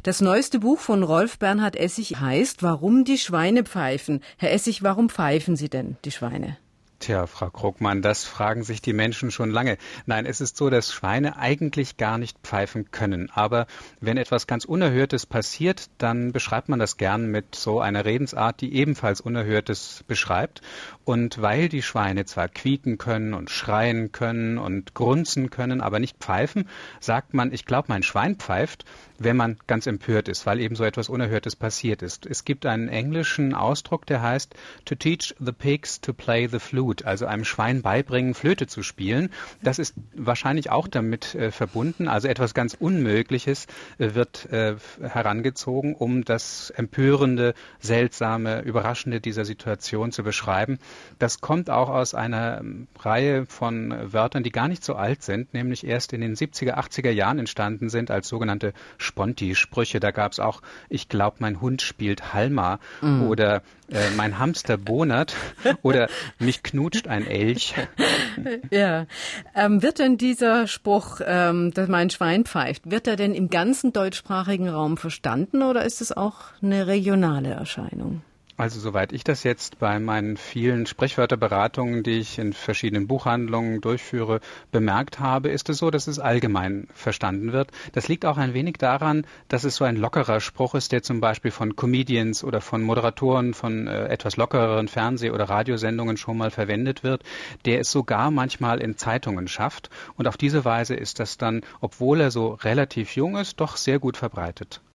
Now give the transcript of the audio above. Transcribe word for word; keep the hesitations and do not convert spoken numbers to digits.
Das neueste Buch von Rolf Bernhard Essig heißt »Warum die Schweine pfeifen«. Herr Essig, warum pfeifen Sie denn, die Schweine? Tja, Frau Krugmann, das fragen sich die Menschen schon lange. Nein, es ist so, dass Schweine eigentlich gar nicht pfeifen können. Aber wenn etwas ganz Unerhörtes passiert, dann beschreibt man das gern mit so einer Redensart, die ebenfalls Unerhörtes beschreibt. Und weil die Schweine zwar quieken können und schreien können und grunzen können, aber nicht pfeifen, sagt man, ich glaube, mein Schwein pfeift, wenn man ganz empört ist, weil eben so etwas Unerhörtes passiert ist. Es gibt einen englischen Ausdruck, der heißt to teach the pigs to play the flute, also einem Schwein beibringen, Flöte zu spielen. Das ist wahrscheinlich auch damit äh, verbunden, also etwas ganz Unmögliches äh, wird äh, herangezogen, um das Empörende, Seltsame, Überraschende dieser Situation zu beschreiben. Das kommt auch aus einer ähm, Reihe von Wörtern, die gar nicht so alt sind, nämlich erst in den siebziger, achtziger Jahren entstanden sind als sogenannte Sponti-Sprüche. Da gab es auch, ich glaube, mein Hund spielt Halma mm. oder äh, mein Hamster bonert oder mich knutscht ein Elch. Ja, ähm, wird denn dieser Spruch, ähm, dass mein Schwein pfeift, wird er denn im ganzen deutschsprachigen Raum verstanden oder ist es auch eine regionale Erscheinung? Also soweit ich das jetzt bei meinen vielen Sprichwörterberatungen, die ich in verschiedenen Buchhandlungen durchführe, bemerkt habe, ist es so, dass es allgemein verstanden wird. Das liegt auch ein wenig daran, dass es so ein lockerer Spruch ist, der zum Beispiel von Comedians oder von Moderatoren von äh, etwas lockereren Fernseh- oder Radiosendungen schon mal verwendet wird, der es sogar manchmal in Zeitungen schafft. Und auf diese Weise ist das dann, obwohl er so relativ jung ist, doch sehr gut verbreitet.